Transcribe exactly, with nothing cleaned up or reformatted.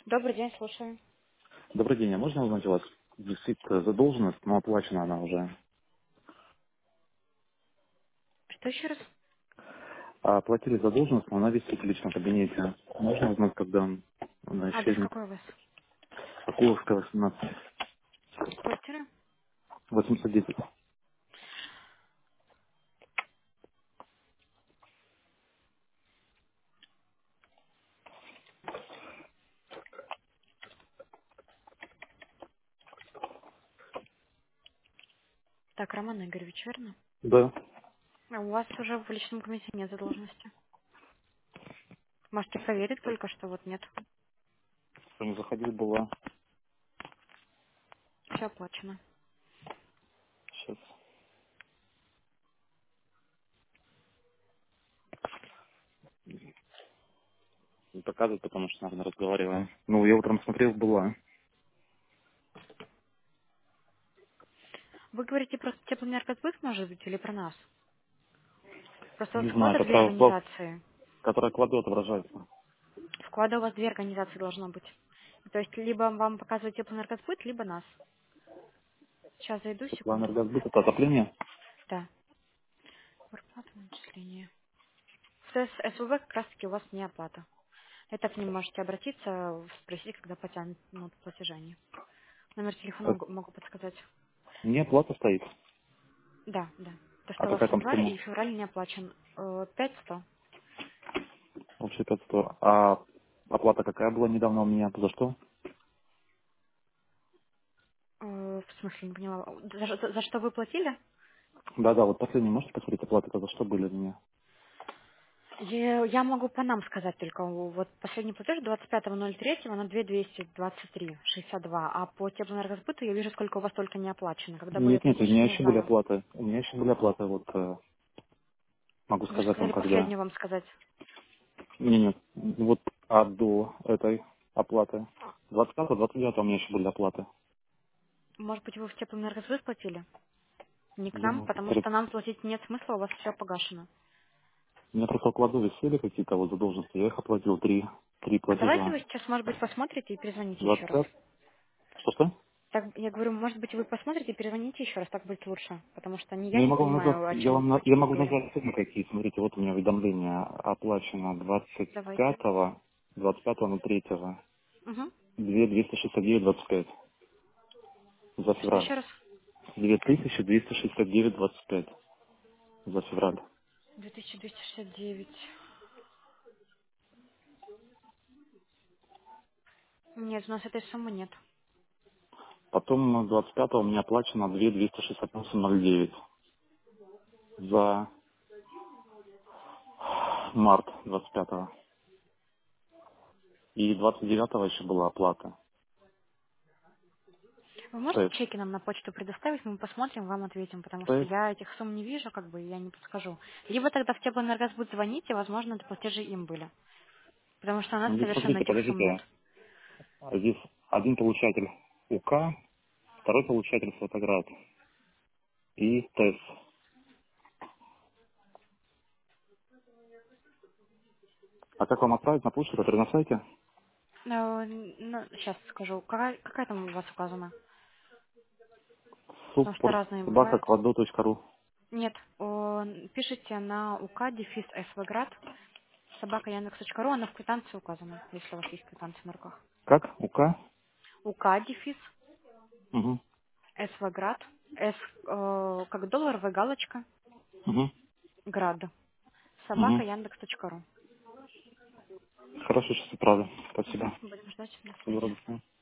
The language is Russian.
Добрый день, слушаю. Добрый день, а можно узнать у вас висит э, задолженность, но оплачена она уже? Что еще раз? А оплатили задолженность, но она висит в личном кабинете. Можно узнать, когда она Адрес исчезнет? какой у вас? Соколовская, восемнадцать, Квартира? восемьсот десять. Так, Роман Игоревич, верно? Да. А у вас уже в личном кабинете нет задолженности. Можете проверить только, что вот нет. Кто не заходил, была. Все оплачено. Сейчас не показывает, потому что, наверное, разговариваем. Ну, я утром смотрел, была. Вы говорите про теплоэнергосбыт, может быть, или про нас? Просто у Не знаю, вклада в две которая, в- организации. которая кладет отображается. Вклада у вас две организации должно быть. То есть либо вам показывает теплоэнергосбыт, либо нас. Сейчас зайду, секунду. Теплоэнергосбыт, это отопление? Да. Зарплата, начисление. В ТС СУВ как раз таки у вас не оплата. Это к ним можете обратиться, спросить, когда потянут ну, платежение. Номер телефона Э, могу могу подсказать. Не оплата стоит. Да, да. То, А что у вас какая там январь сумма? и февраль не оплачен. Э, пять сто. Вообще пятьсот. А оплата какая была недавно у меня? За что? Э, В смысле, не поняла. За, за- за что вы платили? Да-да, вот последний можете посмотреть оплаты, за что были у меня? Я, я могу по нам сказать только. Вот последний платеж двадцать пятого ноль третьего на две двести двадцать три шестьдесят два. А по теплоэнергосбыту я вижу, сколько у вас только не оплачено. Когда были Нет, нет, у платежи, меня не еще были знаю. оплаты. У меня еще были оплаты, вот э, могу Вы же сказать вам, сказали когда. последнюю вам сказать. Нет, нет, вот а до этой оплаты. двадцатого, двадцать девятого у меня еще были оплаты. Может быть, вы в теплоэнергосбыт платили? Не к Я нам, могу потому посмотреть. что нам платить нет смысла, у вас все погашено. У меня просто кладу висели какие-то вот задолженности, я их оплатил три, три А давайте платежа. вы сейчас, может быть, посмотрите и перезвоните еще двадцать раз. пять. Что-что? Так, я говорю, может быть, вы посмотрите и перезвоните еще раз, так будет лучше. Потому что не, я Ну, я не могу вам назвать, понимаю, о я чем вам на- я могу теперь. назвать суммы какие. Смотрите, вот у меня уведомление оплачено двадцать Давайте. пятого, двадцать пятого на третьего, Угу. две двести шестьдесят девять двадцать пять за Что февраль. еще раз? две тысячи двести шестьдесят девять двадцать пять за февраль. две тысячи двести шестьдесят девять. Нет, у нас этой суммы нет. Потом двадцать пятого у меня оплачено две двести шестьдесят восемь ноль девять за март двадцать пятого. И двадцать девятого еще была оплата. Вы можете ТЭС. чеки нам на почту предоставить, мы посмотрим, вам ответим, потому что ТЭС. я этих сумм не вижу, как бы, и я не подскажу. Либо тогда в теплоэнергосбыт звоните, возможно, это платежи им были. Потому что у нас Ну, здесь совершенно смотрите, этих сумм нет. подождите. А здесь один получатель УК, второй получатель Фотоград и ТЭС. А как вам отправить на почту, который на сайте? сейчас скажу. Какая, какая там у вас указана? Потому что Суппорт разные собака бывают. кладо точка ру. Нет, о, пишите на УК, дефис СВГрад, собака Яндекс.ру, она в квитанции указана, если у вас есть квитанция на руках. Как? УК? УК, дефис Угу. СВГрад, С э, как доллар, В галочка, Угу. град, собака Угу. Яндекс.ру. Хорошо, сейчас отправлю. Угу, Спасибо. будем ждать, до Всего свидания. доброго.